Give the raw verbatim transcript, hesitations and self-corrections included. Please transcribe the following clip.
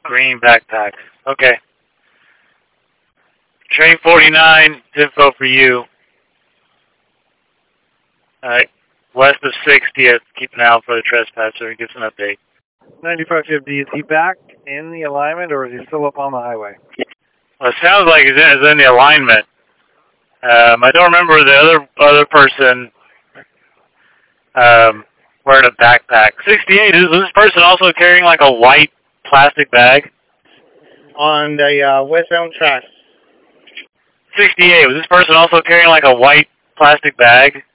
Green backpack. Okay. Train forty-nine, info for you. Alright. West of sixtieth, keep an eye out for the trespasser and give us an update. ninety-five fifty, is he back in the alignment or is he still up on the highway? Well, it sounds like it's in, it's in the alignment. Um, I don't remember the other other person um, wearing a backpack. sixty-eight, is this person also carrying like a white plastic bag? On the uh, westbound track. sixty-eight, was this person also carrying like a white plastic bag?